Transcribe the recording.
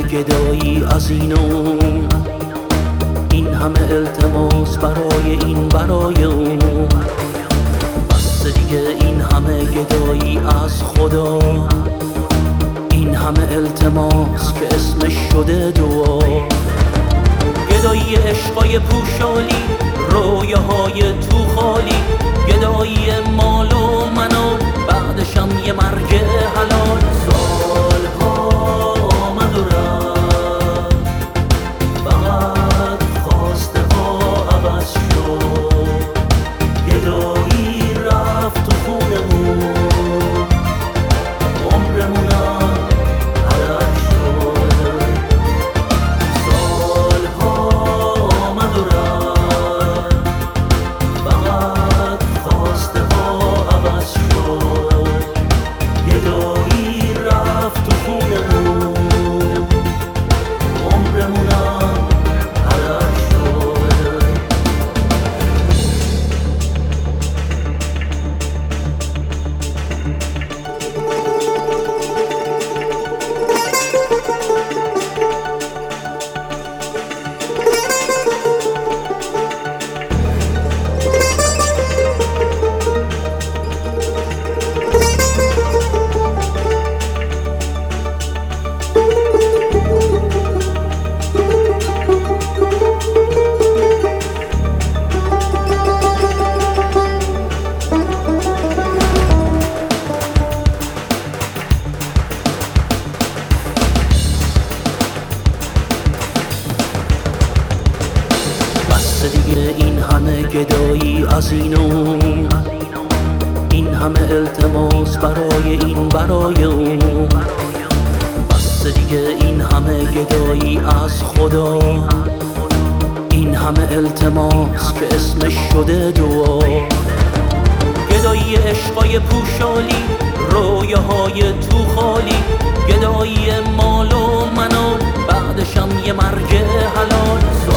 گدایی از این اون، این همه التماس برای این برای اون، بس دیگه این همه گدایی از خدا، این همه التماس که اسمش شده دعا. گدایی عشقای پوشالی، رویاهای تو خالی، گدایی مال و منال، بعدشم یه مرگ حلال. سالها آمد و رفت، فقط خواسته ها عوض شد. گدایی رفت تو خونمون، عمرمونم هدر شد. سالها آمد و رفت، فقط خواسته ها عوض شد. گدایی رفت تو خونمون، عمرمونم هدر شد. دیگه این همه گدایی از این اون، این همه التماس برای این برای اون، بس دیگه این همه گدایی از خدا، این همه التماس که اسمش شده دعا. گدایی عشقای پوشالی، رویاهای تو خالی، گدایی مال و منال، بعدشم یه مرگ حلال.